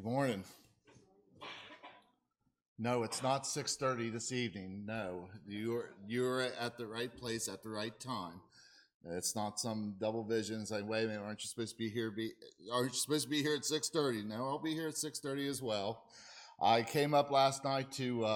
Good morning. No, it's not 6:30 this evening. No, you're at the right place at the right time. It's not some double vision saying, "Wait a minute, aren't you supposed to be here? Aren't you supposed to be here at 6:30?" No, I'll be here at 6:30 as well. I came up last night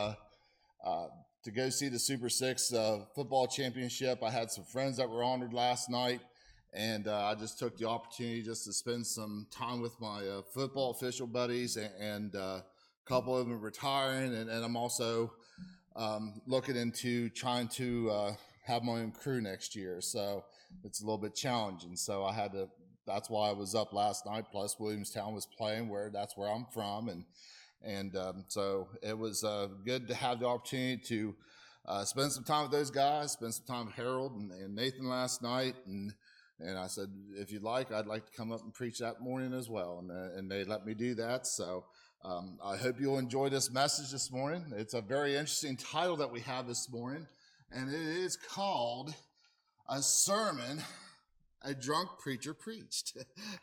to go see the Super Six football championship. I had some friends that were honored last night, and I just took the opportunity just to spend some time with my football official buddies, and a couple of them are retiring, and I'm also looking into trying to have my own crew next year. So it's a little bit challenging. So I had to. That's why I was up last night. Plus Williamstown was playing, that's where I'm from, and so it was good to have the opportunity to spend some time with those guys, spend some time with Harold and Nathan last night, and I said, if you'd like, I'd like to come up and preach that morning as well, and they let me do that. So I hope you'll enjoy this message this morning. It's a very interesting title that we have this morning, and it is called "A Sermon a Drunk Preacher Preached."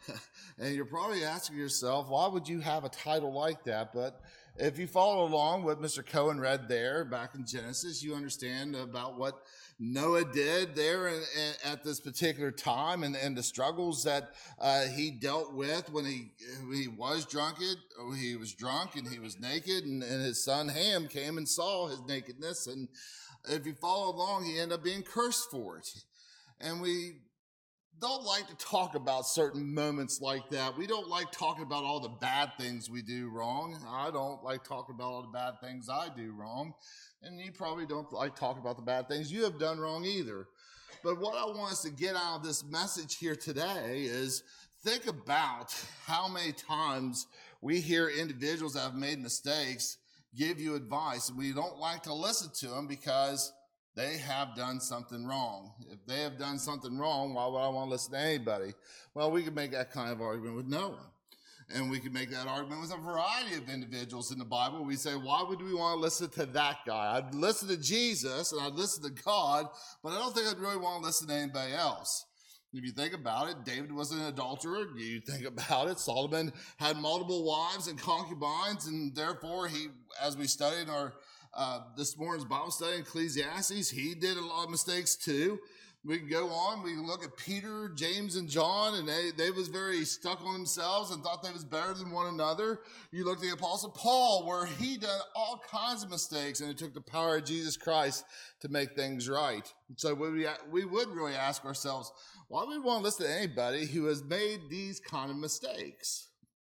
And you're probably asking yourself, why would you have a title like that? But if you follow along what Mr. Cohen read there back in Genesis, you understand about what Noah did there at this particular time, and the struggles that he dealt with when he was drunk, and he was naked, and his son Ham came and saw his nakedness. And if you follow along, he ended up being cursed for it. And we don't like to talk about certain moments like that. We don't like talking about all the bad things we do wrong. I don't like talking about all the bad things I do wrong. And you probably don't like talking about the bad things you have done wrong either. But what I want us to get out of this message here today is think about how many times we hear individuals that have made mistakes give you advice, and we don't like to listen to them because they have done something wrong. If they have done something wrong, why would I want to listen to anybody? Well, we could make that kind of argument with Noah. And we could make that argument with a variety of individuals in the Bible. We say, why would we want to listen to that guy? I'd listen to Jesus and I'd listen to God, but I don't think I'd really want to listen to anybody else. If you think about it, David was an adulterer. You think about it, Solomon had multiple wives and concubines, and therefore he, as we studied in our this morning's Bible study in Ecclesiastes, he did a lot of mistakes too. We can go on. We can look at Peter, James, and John, and they was very stuck on themselves and thought they was better than one another. You look at the Apostle Paul, where he done all kinds of mistakes, and it took the power of Jesus Christ to make things right. So we would really ask ourselves, why would we want to listen to anybody who has made these kind of mistakes?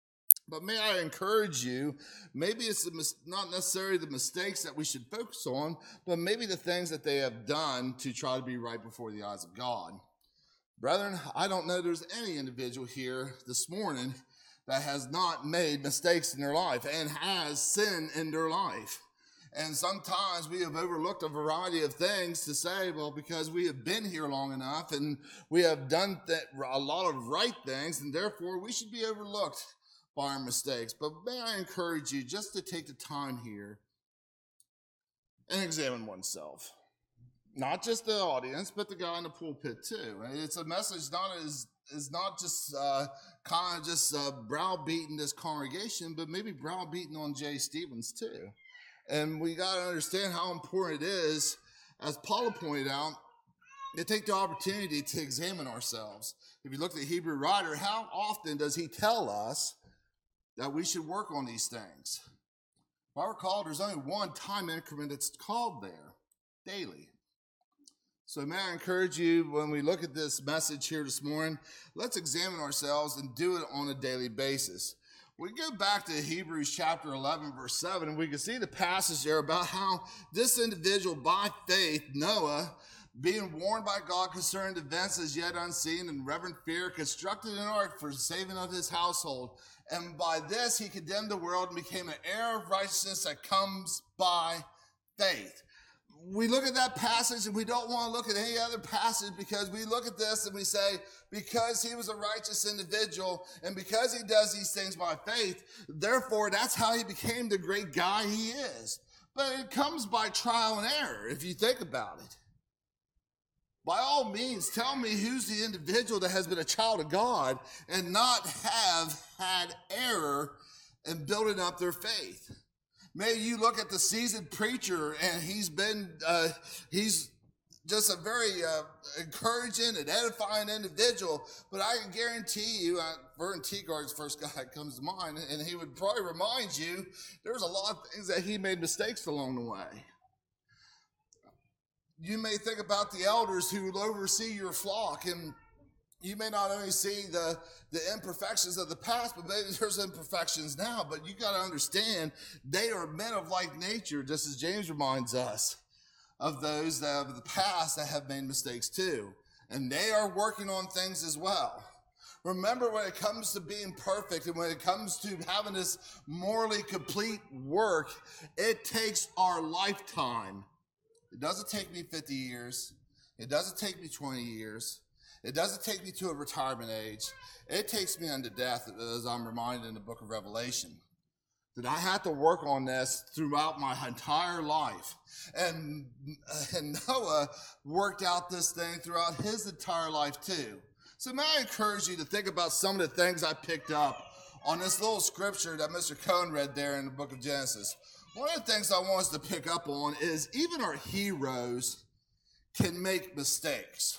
But may I encourage you, maybe it's not necessarily the mistakes that we should focus on, but maybe the things that they have done to try to be right before the eyes of God. Brethren, I don't know there's any individual here this morning that has not made mistakes in their life and has sin in their life. And sometimes we have overlooked a variety of things to say, well, because we have been here long enough and we have done a lot of right things, and therefore we should be overlooked by our mistakes. But may I encourage you just to take the time here and examine oneself. Not just the audience, but the guy in the pulpit too. It's a message not just kind of just browbeating this congregation, but maybe browbeating on Jay Stevens too. And we got to understand how important it is, as Paula pointed out, to take the opportunity to examine ourselves. If you look at the Hebrew writer, how often does he tell us that we should work on these things? If I recall, there's only one time increment that's called there, daily. So may I encourage you, when we look at this message here this morning, let's examine ourselves and do it on a daily basis. We go back to Hebrews chapter 11, verse 7, and we can see the passage there about how this individual, by faith, Noah, being warned by God concerning events as yet unseen and reverent fear, constructed an ark for the saving of his household. And by this he condemned the world and became an heir of righteousness that comes by faith. We look at that passage and we don't want to look at any other passage, because we look at this and we say, because he was a righteous individual and because he does these things by faith, therefore that's how he became the great guy he is. But it comes by trial and error, if you think about it. By all means, tell me who's the individual that has been a child of God and not have had error and building up their faith. Maybe you look at the seasoned preacher and he's just a very encouraging and edifying individual, but I can guarantee you, Vernon Teagard's the first guy that comes to mind, and he would probably remind you there's a lot of things that he made mistakes along the way. You may think about the elders who will oversee your flock, and you may not only see the imperfections of the past, but maybe there's imperfections now. But you got to understand, they are men of like nature, just as James reminds us of those that of the past that have made mistakes too. And they are working on things as well. Remember, when it comes to being perfect and when it comes to having this morally complete work, it takes our lifetime. It doesn't take me 50 years. It doesn't take me 20 years. It doesn't take me to a retirement age. It takes me unto death, as I'm reminded in the book of Revelation, that I had to work on this throughout my entire life. And Noah worked out this thing throughout his entire life too. So may I encourage you to think about some of the things I picked up on this little scripture that Mr. Cohn read there in the book of Genesis. One of the things I want us to pick up on is even our heroes can make mistakes.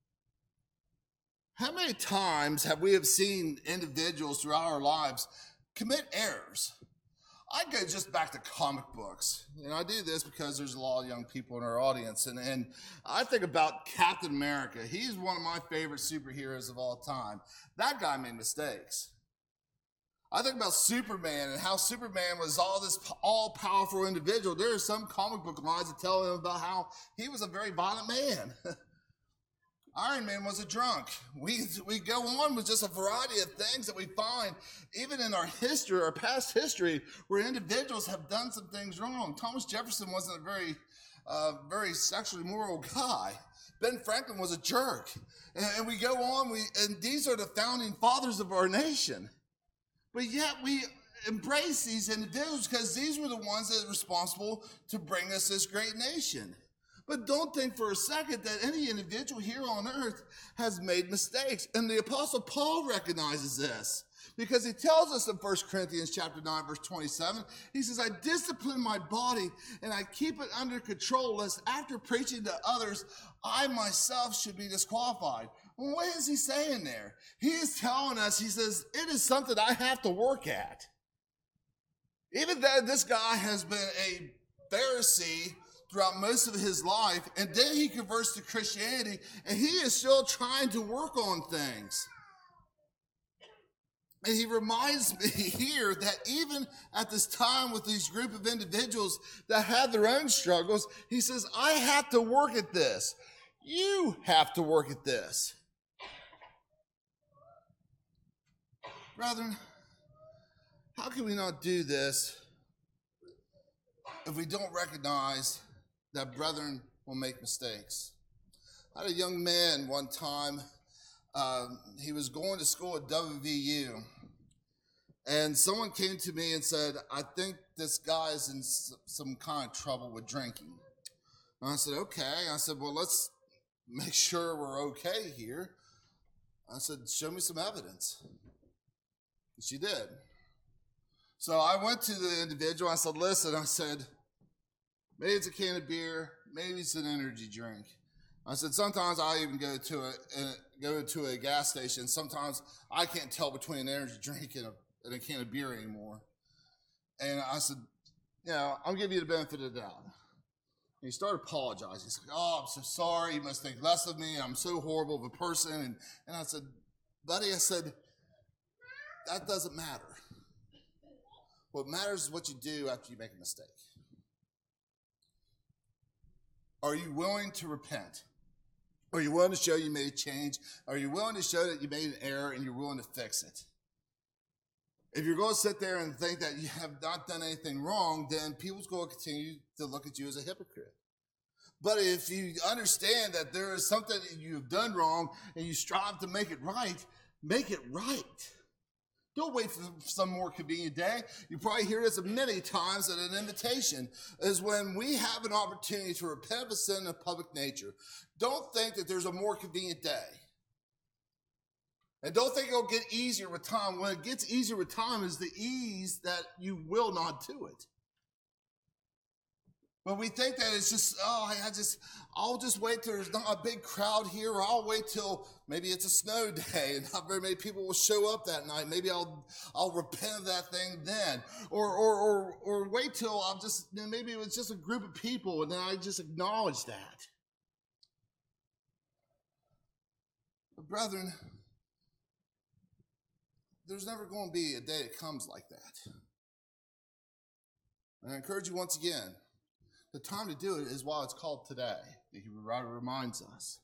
How many times have we seen individuals throughout our lives commit errors? I go just back to comic books. And I do this because there's a lot of young people in our audience. And I think about Captain America. He's one of my favorite superheroes of all time. That guy made mistakes. I think about Superman and how Superman was this all-powerful individual. There are some comic book lines that tell him about how he was a very violent man. Iron Man was a drunk. We go on with just a variety of things that we find even in our history, our past history, where individuals have done some things wrong. Thomas Jefferson wasn't a very sexually moral guy. Ben Franklin was a jerk. And we go on, and these are the founding fathers of our nation. But yet we embrace these individuals because these were the ones that are responsible to bring us this great nation. But don't think for a second that any individual here on earth has made mistakes. And the Apostle Paul recognizes this because he tells us in 1 Corinthians chapter 9, verse 27, he says, I discipline my body and I keep it under control lest after preaching to others, I myself should be disqualified. Well, what is he saying there? He is telling us, he says, it is something I have to work at. Even though this guy has been a Pharisee throughout most of his life, and then he converts to Christianity, and he is still trying to work on things. And he reminds me here that even at this time with these group of individuals that had their own struggles, he says, I have to work at this. You have to work at this. Brethren, how can we not do this if we don't recognize that brethren will make mistakes? I had a young man one time, he was going to school at WVU, and someone came to me and said, I think this guy is in some kind of trouble with drinking. And I said, okay. I said, well, let's make sure we're okay here. I said, show me some evidence. And she did. So I went to the individual. I said, listen, I said, maybe it's a can of beer, maybe it's an energy drink. I said, sometimes I even go to a gas station. Sometimes I can't tell between an energy drink and a can of beer anymore. And I said, I'll give you the benefit of the doubt. And he started apologizing. He's like, oh, I'm so sorry. You must think less of me. I'm so horrible of a person. And I said, buddy, I said, that doesn't matter. What matters is what you do after you make a mistake. Are you willing to repent? Are you willing to show you made a change? Are you willing to show that you made an error and you're willing to fix it? If you're going to sit there and think that you have not done anything wrong, then people's going to continue to look at you as a hypocrite. But if you understand that there is something that you've done wrong and you strive to make it right, make it right. Don't wait for some more convenient day. You probably hear this many times at an invitation, is when we have an opportunity to repent of a sin of public nature. Don't think that there's a more convenient day. And don't think it'll get easier with time. When it gets easier with time is the ease that you will not do it. But we think that it's just, I'll just wait till there's not a big crowd here, or I'll wait till maybe it's a snow day and not very many people will show up that night. Maybe I'll repent of that thing then. Or wait till maybe it was just a group of people and then I just acknowledge that. But brethren, there's never going to be a day that comes like that. And I encourage you once again, the time to do it is while it's called today. The Hebrew writer reminds us.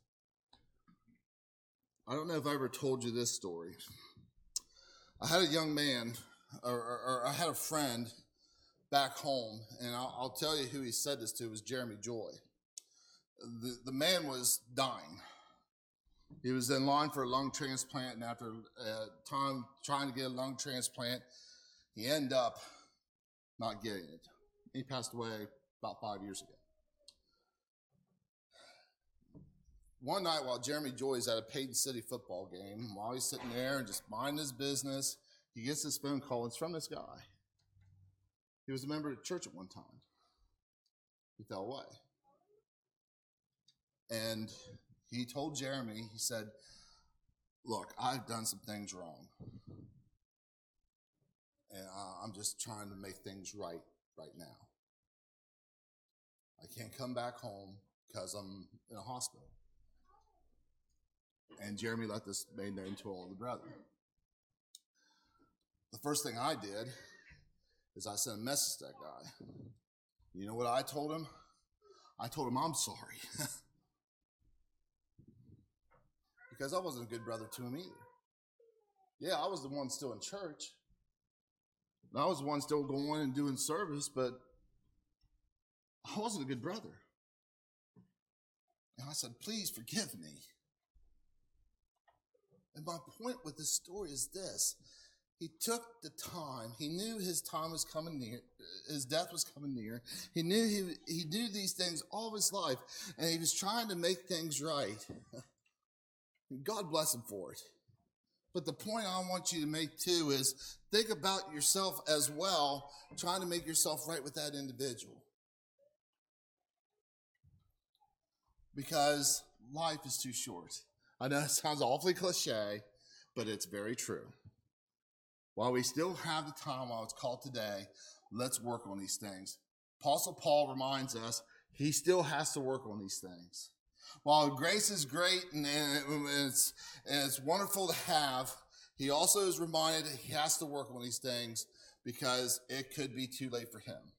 I don't know if I ever told you this story. I had a young man, or I had a friend back home, and I'll tell you who he said this to. It was Jeremy Joy. The man was dying. He was in line for a lung transplant, and after time trying to get a lung transplant, he ended up not getting it. He passed away about 5 years ago. One night while Jeremy Joy's at a Payton City football game, while he's sitting there and just minding his business, he gets this phone call. It's from this guy. He was a member of the church at one time. He fell away. And he told Jeremy, he said, look, I've done some things wrong. And I'm just trying to make things right now. I can't come back home because I'm in a hospital. And Jeremy let this made known to all the brethren. The first thing I did is I sent a message to that guy. You know what I told him? I told him I'm sorry. Because I wasn't a good brother to him either. Yeah, I was the one still in church. And I was the one still going and doing service, but I wasn't a good brother. And I said, please forgive me. And my point with this story is this. He took the time. He knew his time was coming near. His death was coming near. He knew he knew these things all of his life, and he was trying to make things right. God bless him for it. But the point I want you to make too is think about yourself as well, trying to make yourself right with that individual. Because life is too short. I know it sounds awfully cliche, but it's very true. While we still have the time while it's called today, let's work on these things. Apostle Paul reminds us he still has to work on these things. While grace is great and it's wonderful to have, he also is reminded that he has to work on these things because it could be too late for him.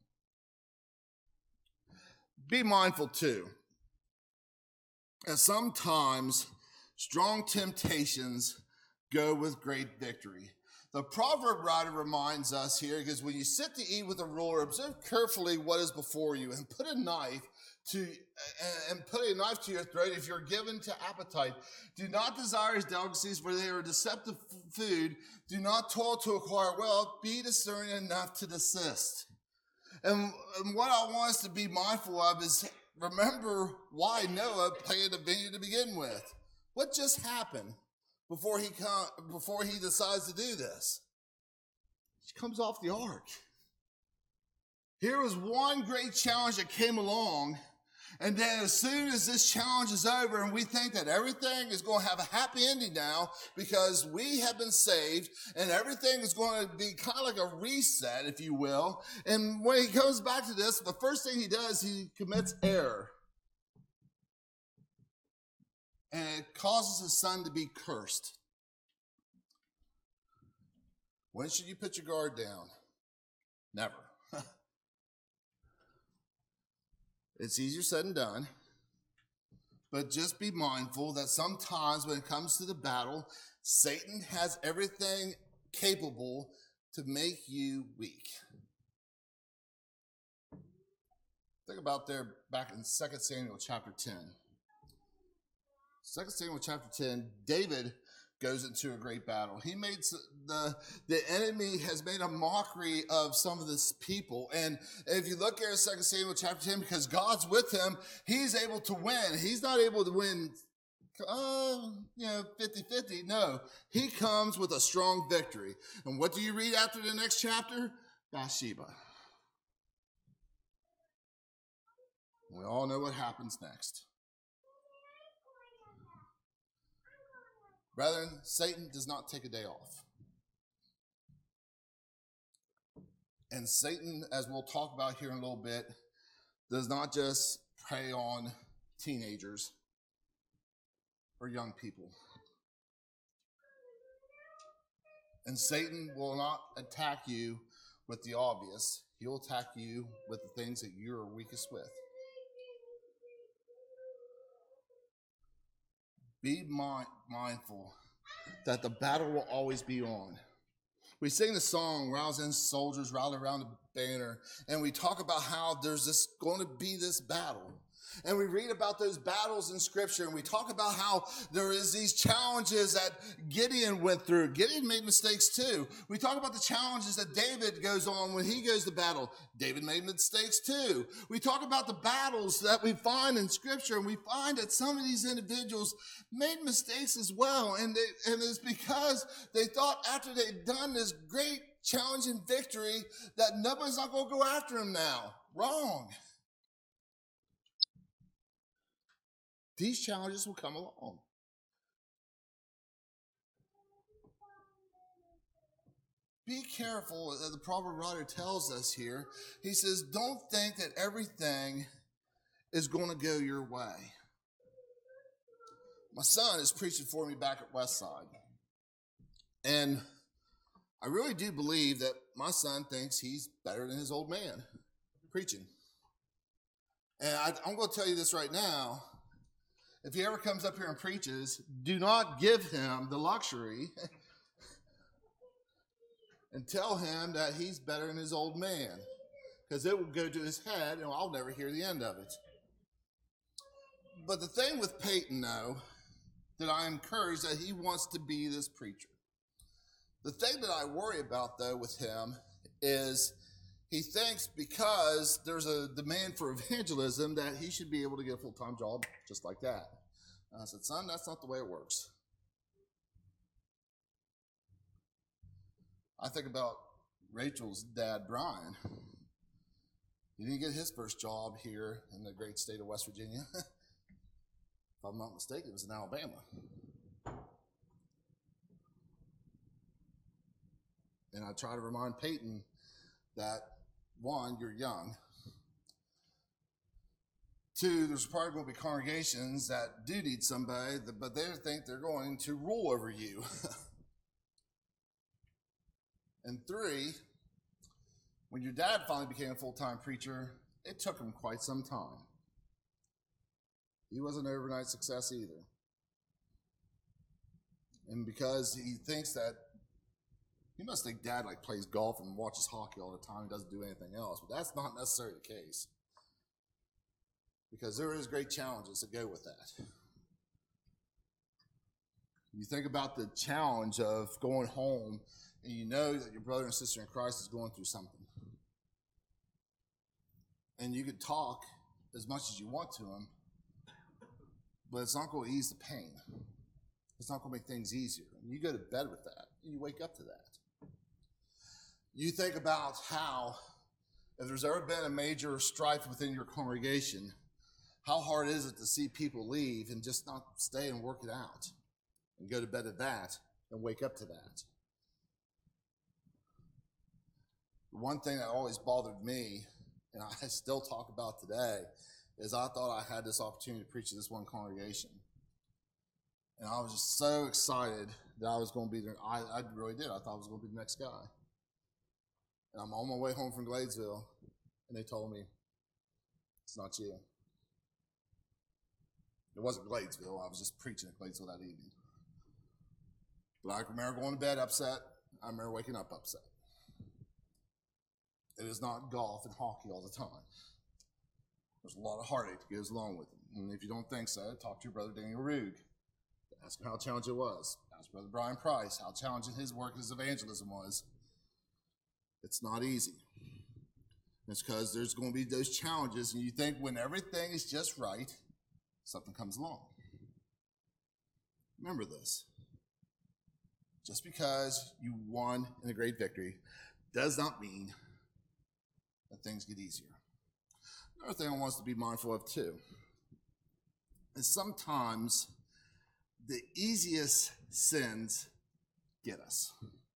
Be mindful too, that sometimes strong temptations go with great victory. The proverb writer reminds us here, because when you sit to eat with a ruler, observe carefully what is before you and put a knife to your throat if you're given to appetite. Do not desire his delicacies, for they are deceptive food. Do not toil to acquire wealth. Be discerning enough to desist. And what I want us to be mindful of is remember why Noah planted a vineyard to begin with. What just happened before he decides to do this? He comes off the ark. Here was one great challenge that came along, and then as soon as this challenge is over and we think that everything is going to have a happy ending now because we have been saved and everything is going to be kind of like a reset, if you will. And when he comes back to this, the first thing he does, he commits error. And it causes his son to be cursed. When should you put your guard down? Never. It's easier said than done. But just be mindful that sometimes when it comes to the battle, Satan has everything capable to make you weak. Think about there back in 2 Samuel chapter 10. 2 Samuel chapter 10, David goes into a great battle. He made the enemy has made a mockery of some of this people. And if you look here at 2 Samuel chapter 10, because God's with him, he's able to win. He's not able to win 50-50. No, he comes with a strong victory. And what do you read after the next chapter? Bathsheba. We all know what happens next. Brethren, Satan does not take a day off. And Satan, as we'll talk about here in a little bit, does not just prey on teenagers or young people. And Satan will not attack you with the obvious. He'll attack you with the things that you're weakest with. Be mindful that the battle will always be on. We sing the song, "Rousing Soldiers, Rally Around the Banner," and we talk about how there's going to be this battle. And we read about those battles in Scripture, and we talk about how there is these challenges that Gideon went through. Gideon made mistakes too. We talk about the challenges that David goes on when he goes to battle. David made mistakes too. We talk about the battles that we find in Scripture, and we find that some of these individuals made mistakes as well. And it's because they thought after they'd done this great challenging victory that nobody's not going to go after them now. Wrong. These challenges will come along. Be careful, as the proverb writer tells us here. He says, don't think that everything is going to go your way. My son is preaching for me back at Westside. And I really do believe that my son thinks he's better than his old man preaching. And I'm going to tell you this right now. If he ever comes up here and preaches, do not give him the luxury and tell him that he's better than his old man, because it will go to his head and I'll never hear the end of it. But the thing with Peyton, though, that I am encouraged that he wants to be this preacher. The thing that I worry about, though, with him is he thinks because there's a demand for evangelism that he should be able to get a full-time job just like that. And I said, son, that's not the way it works. I think about Rachel's dad, Brian. He didn't get his first job here in the great state of West Virginia. If I'm not mistaken, it was in Alabama. And I try to remind Peyton that, one, you're young. Two, there's probably going to be congregations that do need somebody, but they think they're going to rule over you. And three, when your dad finally became a full-time preacher, it took him quite some time. He wasn't an overnight success either. And because he thinks that, he must think dad like plays golf and watches hockey all the time and doesn't do anything else, but that's not necessarily the case. Because there is great challenges that go with that. You think about the challenge of going home and you know that your brother and sister in Christ is going through something. And you could talk as much as you want to them, but it's not going to ease the pain. It's not going to make things easier. And you go to bed with that, and you wake up to that. You think about how, if there's ever been a major strife within your congregation, how hard is it to see people leave and just not stay and work it out and go to bed at that and wake up to that? The one thing that always bothered me, and I still talk about today, is I thought I had this opportunity to preach to this one congregation. And I was just so excited that I was going to be there. I really did. I thought I was going to be the next guy. And I'm on my way home from Gladesville, and they told me, it's not you. It wasn't Gladesville. I was just preaching at Gladesville that evening. But I remember going to bed upset. I remember waking up upset. It is not golf and hockey all the time. There's a lot of heartache that goes along with it. And if you don't think so, talk to your brother Daniel Rugg. Ask him how challenging it was. Ask Brother Brian Price how challenging his work as evangelism was. It's not easy. It's because there's going to be those challenges, and you think when everything is just right, something comes along. Remember this. Just because you won in a great victory does not mean that things get easier. Another thing I want us to be mindful of too is sometimes the easiest sins get us.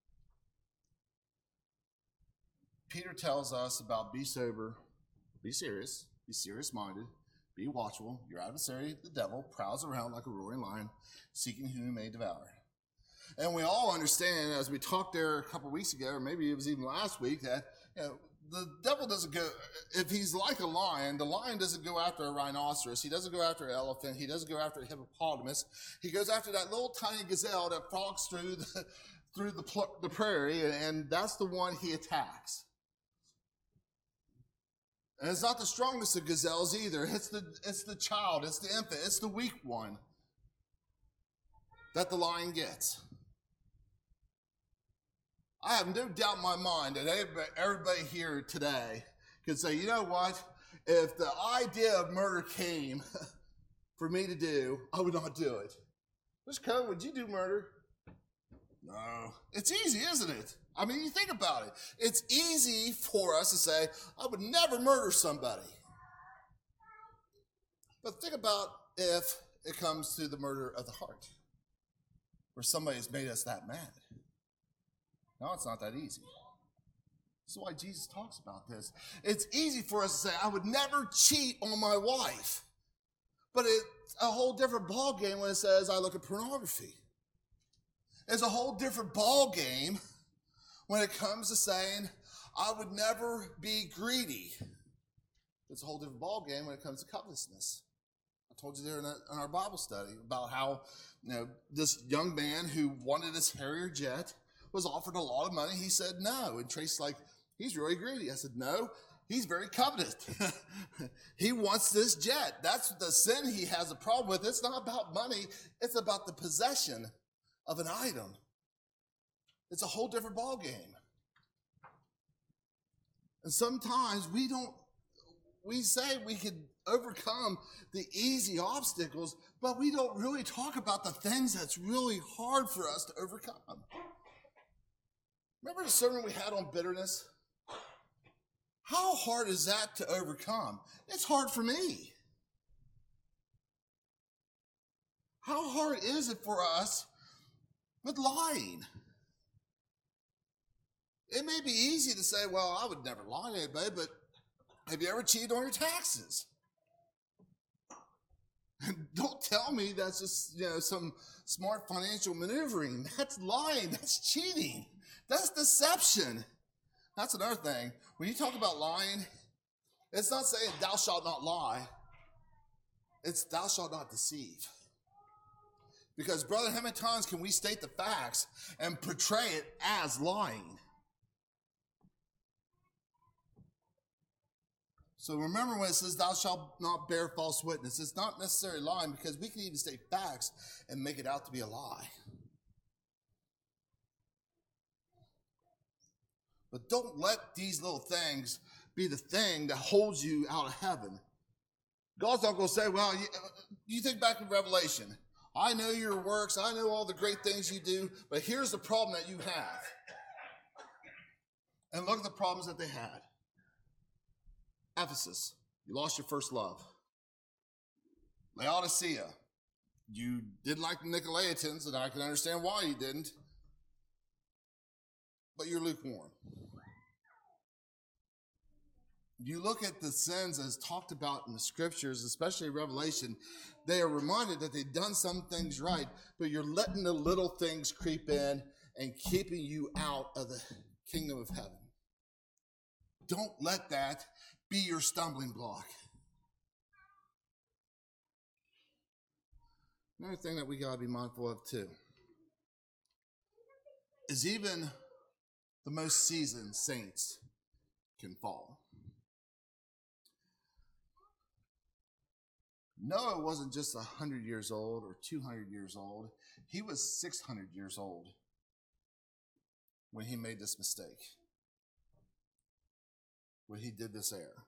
Peter tells us about be sober, be serious-minded, be watchful. Your adversary, the devil, prowls around like a roaring lion, seeking whom he may devour. And we all understand, as we talked there a couple weeks ago, or maybe it was even last week, that the devil doesn't go, if he's like a lion, the lion doesn't go after a rhinoceros. He doesn't go after an elephant. He doesn't go after a hippopotamus. He goes after that little tiny gazelle that frogs through the prairie, and that's the one he attacks. And it's not the strongest of gazelles either. It's the child, it's the infant, it's the weak one that the lion gets. I have no doubt in my mind that everybody here today could say, you know what? If the idea of murder came for me to do, I would not do it. Mr. Cohen, would you do murder? No. It's easy, isn't it? I mean, you think about it. It's easy for us to say, I would never murder somebody. But think about if it comes to the murder of the heart, where somebody has made us that mad. No, it's not that easy. This is why Jesus talks about this. It's easy for us to say, I would never cheat on my wife. But it's a whole different ballgame when it says, I look at pornography. It's a whole different ballgame when it comes to saying, I would never be greedy. It's a whole different ballgame when it comes to covetousness. I told you there in our Bible study about how this young man who wanted this Harrier jet was offered a lot of money. He said no. And Tracy's like, he's really greedy. I said, no, he's very covetous. He wants this jet. That's the sin he has a problem with. It's not about money. It's about the possession of an item. It's a whole different ballgame. And sometimes we say we could overcome the easy obstacles, but we don't really talk about the things that's really hard for us to overcome. Remember the sermon we had on bitterness? How hard is that to overcome? It's hard for me. How hard is it for us with lying? It may be easy to say, well, I would never lie to anybody, but have you ever cheated on your taxes? Don't tell me that's just some smart financial maneuvering. That's lying. That's cheating. That's deception. That's another thing. When you talk about lying, it's not saying thou shalt not lie. It's thou shalt not deceive. Because, brother, how many times can we state the facts and portray it as lying? So remember when it says thou shalt not bear false witness, it's not necessarily lying, because we can even state facts and make it out to be a lie. But don't let these little things be the thing that holds you out of heaven. God's not going to say, well, you think back in Revelation. I know your works. I know all the great things you do. But here's the problem that you have. And look at the problems that they had. Ephesus, you lost your first love. Laodicea, you didn't like the Nicolaitans, and I can understand why you didn't. But you're lukewarm. You look at the sins as talked about in the scriptures, especially Revelation, they are reminded that they've done some things right, but you're letting the little things creep in and keeping you out of the kingdom of heaven. Don't let that be your stumbling block. Another thing that we got to be mindful of too is even the most seasoned saints can fall. Noah wasn't just 100 years old or 200 years old. He was 600 years old when he made this mistake, when he did this error.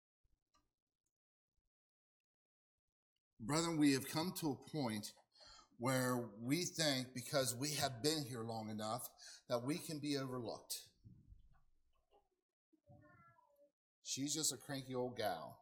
Brethren, we have come to a point where we think because we have been here long enough that we can be overlooked. She's just a cranky old gal.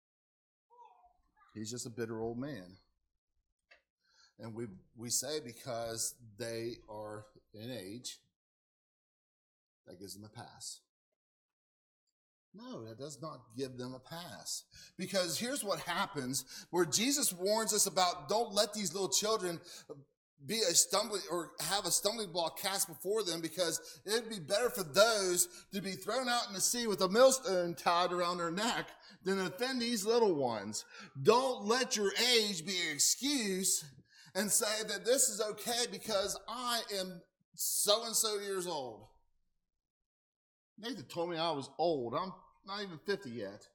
He's just a bitter old man. And we say because they are in age, that gives them a pass. No, that does not give them a pass. Because here's what happens, where Jesus warns us about don't let these little children be a stumbling or have a stumbling block cast before them, because it'd be better for those to be thrown out in the sea with a millstone tied around their neck than offend these little ones. Don't let your age be an excuse and say that this is okay because I am so-and-so years old. Nathan told me I was old. I'm not even 50 yet.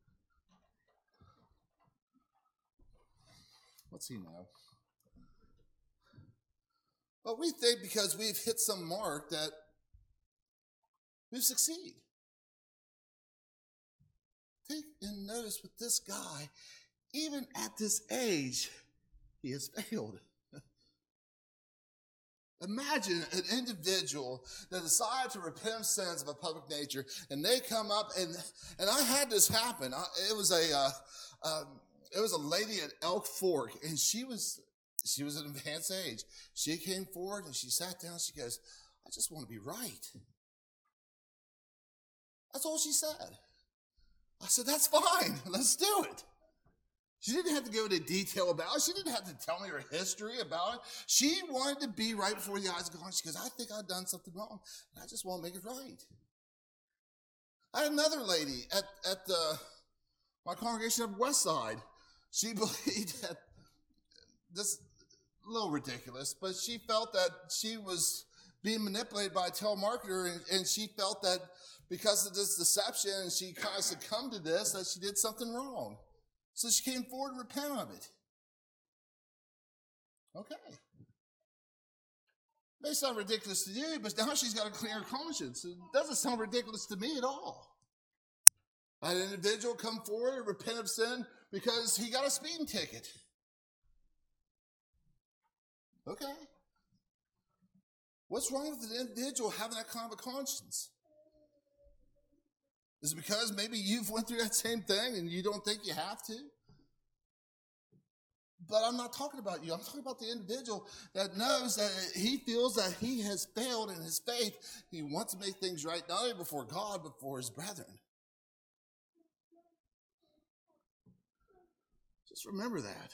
What's he know? But we think because we've hit some mark that we've succeeded. Take and notice with this guy, even at this age, he has failed. Imagine an individual that decided to repent of sins of a public nature, and they come up, and I had this happen. It was a lady at Elk Fork, and she was an advanced age. She came forward and she sat down. She goes, "I just want to be right." That's all she said. I said, "That's fine. Let's do it." She didn't have to go into detail about it. She didn't have to tell me her history about it. She wanted to be right before the eyes of God. She goes, "I think I've done something wrong, and I just want to make it right." I had another lady at my congregation of West Side. She believed that this a little ridiculous, but she felt that she was being manipulated by a telemarketer, and she felt that because of this deception, and she kind of succumbed to this, that she did something wrong. So she came forward and repented of it. Okay. May sound ridiculous to you, but now she's got a clear conscience. It doesn't sound ridiculous to me at all. I had an individual come forward and repent of sin because he got a speeding ticket. Okay. What's wrong with an individual having that kind of a conscience? Is it because maybe you've went through that same thing and you don't think you have to? But I'm not talking about you. I'm talking about the individual that knows that he feels that he has failed in his faith. He wants to make things right, not only before God, but for his brethren. Just remember that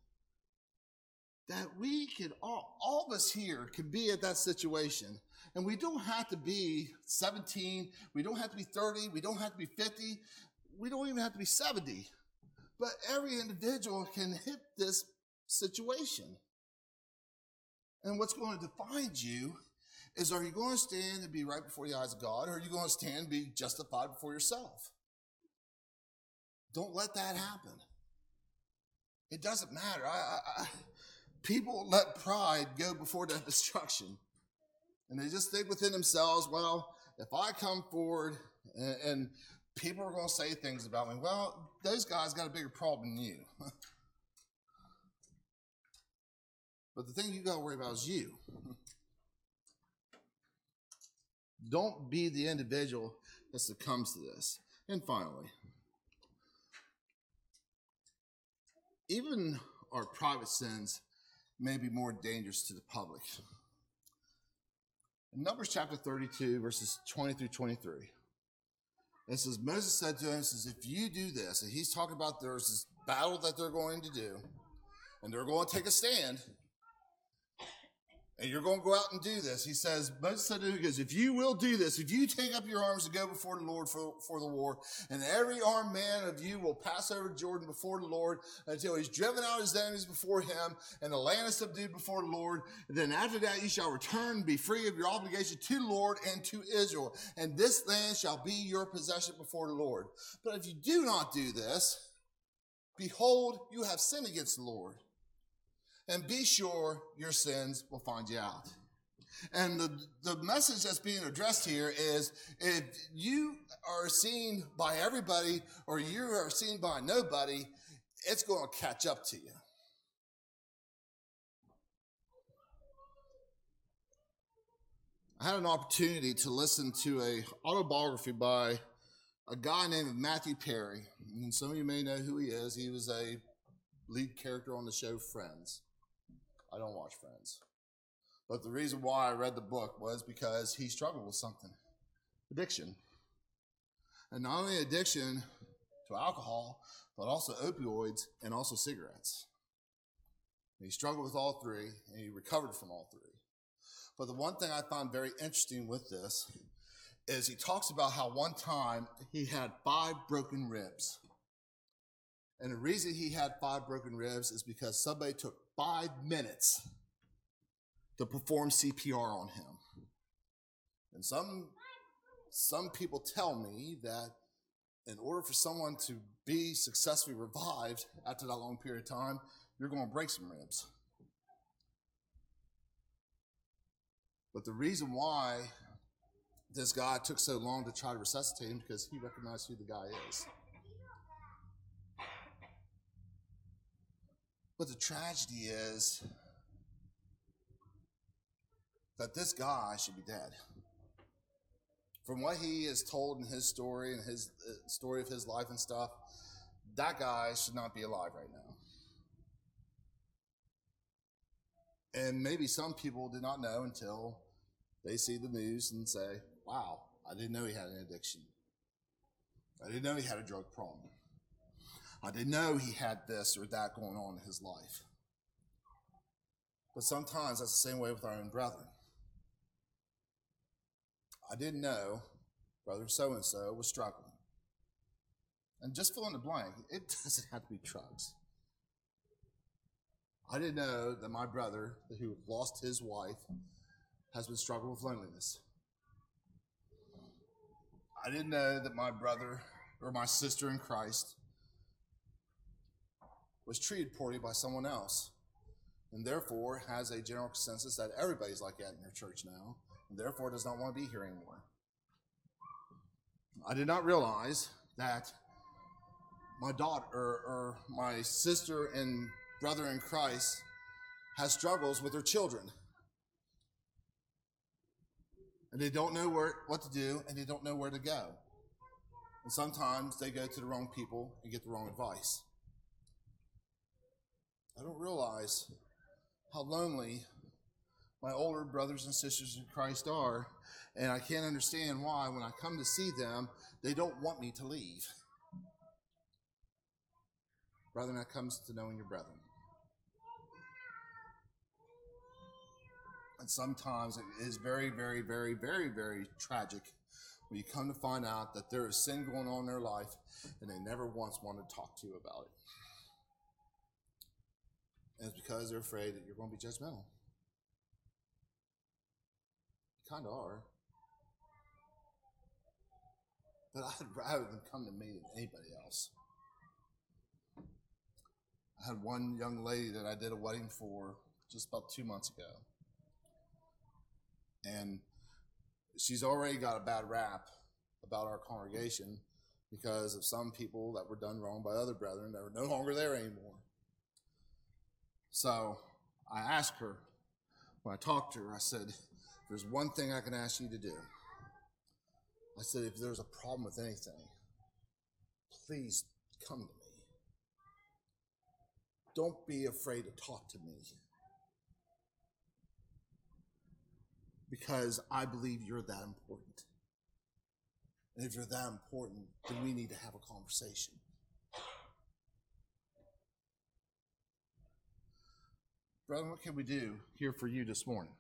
we can, all of us here can be at that situation. And we don't have to be 17. We don't have to be 30. We don't have to be 50. We don't even have to be 70. But every individual can hit this situation. And what's going to define you is, are you going to stand and be right before the eyes of God, or are you going to stand and be justified before yourself? Don't let that happen. It doesn't matter. People let pride go before that destruction. And they just think within themselves, well, if I come forward and people are going to say things about me, well, those guys got a bigger problem than you. But the thing you got to worry about is you. Don't be the individual that succumbs to this. And finally, even our private sins may be more dangerous to the public. In Numbers chapter 32, verses 20 through 23, it says, Moses said to him, says, if you do this, and he's talking about there's this battle that they're going to do, and they're going to take a stand, and you're going to go out and do this. He says, Moses said to him, because if you will do this, if you take up your arms to go before the Lord for the war, and every armed man of you will pass over Jordan before the Lord until he's driven out his enemies before him, and the land is subdued before the Lord. And then after that you shall return and be free of your obligation to the Lord and to Israel. And this land shall be your possession before the Lord. But if you do not do this, behold, you have sinned against the Lord. And be sure your sins will find you out. And the message that's being addressed here is, if you are seen by everybody or you are seen by nobody, it's going to catch up to you. I had an opportunity to listen to a autobiography by a guy named Matthew Perry. And some of you may know who he is. He was a lead character on the show Friends. I don't watch Friends. But the reason why I read the book was because he struggled with something. Addiction. And not only addiction to alcohol, but also opioids and also cigarettes. And he struggled with all three, and he recovered from all three. But the one thing I found very interesting with this is he talks about how one time he had 5 broken ribs. And the reason he had 5 broken ribs is because somebody took 5 minutes to perform CPR on him. And some people tell me that in order for someone to be successfully revived after that long period of time, you're going to break some ribs. But the reason why this guy took so long to try to resuscitate him because he recognized who the guy is. But the tragedy is that this guy should be dead. From what he is told in his story and his story of his life and stuff, that guy should not be alive right now. And maybe some people did not know until they see the news and say, wow, I didn't know he had an addiction. I didn't know he had a drug problem. I didn't know he had this or that going on in his life. But sometimes that's the same way with our own brethren. I didn't know brother so-and-so was struggling. And just fill in the blank, it doesn't have to be drugs. I didn't know that my brother, who lost his wife, has been struggling with loneliness. I didn't know that my brother or my sister in Christ was treated poorly by someone else, and therefore has a general consensus that everybody's like that in their church now, and therefore does not want to be here anymore. I did not realize that my daughter or my sister and brother in Christ has struggles with their children. And they don't know what to do, and they don't know where to go. And sometimes they go to the wrong people and get the wrong advice. I don't realize how lonely my older brothers and sisters in Christ are, and I can't understand why when I come to see them, they don't want me to leave. Brethren, that comes to knowing your brethren. And sometimes it is very, very, very, very, very tragic when you come to find out that there is sin going on in their life and they never once want to talk to you about it. And it's because they're afraid that you're going to be judgmental. You kind of are. But I'd rather them come to me than anybody else. I had one young lady that I did a wedding for just about 2 months ago. And she's already got a bad rap about our congregation because of some people that were done wrong by other brethren that were no longer there anymore. So I asked her, when I talked to her, I said, there's one thing I can ask you to do. I said, if there's a problem with anything, please come to me. Don't be afraid to talk to me. Because I believe you're that important. And if you're that important, then we need to have a conversation. Brother, what can we do here for you this morning?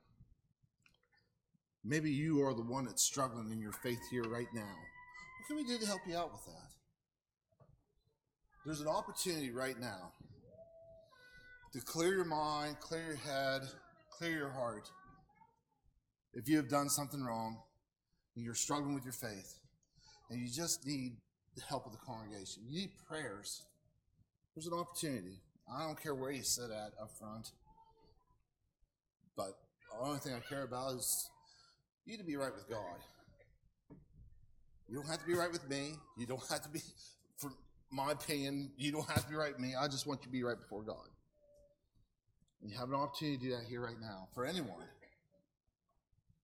Maybe you are the one that's struggling in your faith here right now. What can we do to help you out with that? There's an opportunity right now to clear your mind, clear your head, clear your heart. If you have done something wrong and you're struggling with your faith and you just need the help of the congregation, you need prayers, there's an opportunity. I don't care where you sit at up front, but the only thing I care about is you to be right with God. You don't have to be right with me. You don't have to be, for my opinion, you don't have to be right with me. I just want you to be right before God. And you have an opportunity to do that here right now for anyone.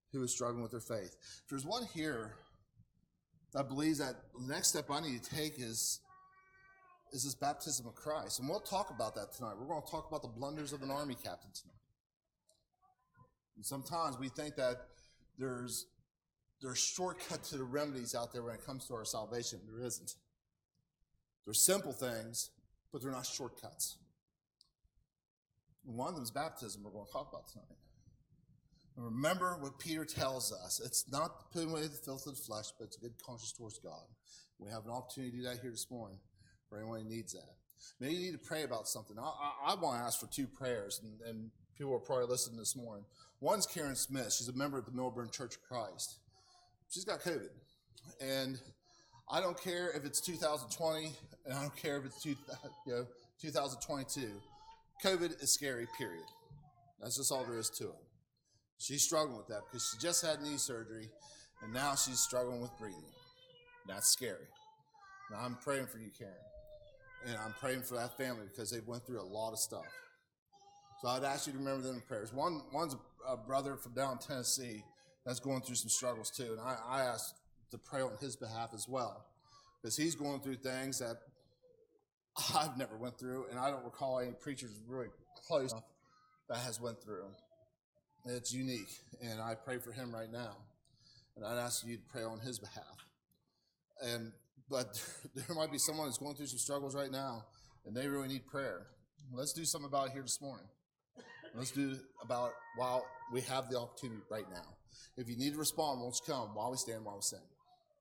who is struggling with their faith. If there's one here that believes that the next step I need to take is this baptism of Christ. And we'll talk about that tonight. We're going to talk about the blunders of an army captain tonight. And sometimes we think that there's a shortcut to the remedies out there when it comes to our salvation. There isn't. They're simple things, but they're not shortcuts. And one of them is baptism, we're going to talk about tonight. And remember what Peter tells us. It's not putting away the filth of the flesh, but it's a good conscience towards God. We have an opportunity to do that here this morning for anyone who needs that. Maybe you need to pray about something. I want to ask for 2 prayers, and people are probably listening this morning. One's Karen Smith. She's a member of the Milburn Church of Christ. She's got COVID. And I don't care if it's 2020, and I don't care if it's 2022. COVID is scary, period. That's just all there is to it. She's struggling with that because she just had knee surgery, and now she's struggling with breathing. That's scary. Now, I'm praying for you, Karen. And I'm praying for that family because they went through a lot of stuff. So I'd ask you to remember them in prayers. One's a brother from down Tennessee that's going through some struggles too. And I asked to pray on his behalf as well, because he's going through things that I've never went through, and I don't recall any preachers really close that has went through. It's unique, and I pray for him right now. And I'd ask you to pray on his behalf. But there might be someone that's going through some struggles right now, and they really need prayer. Let's do something about it here this morning. Let's do it about while we have the opportunity right now. If you need to respond, won't you come while we stand, while we sing.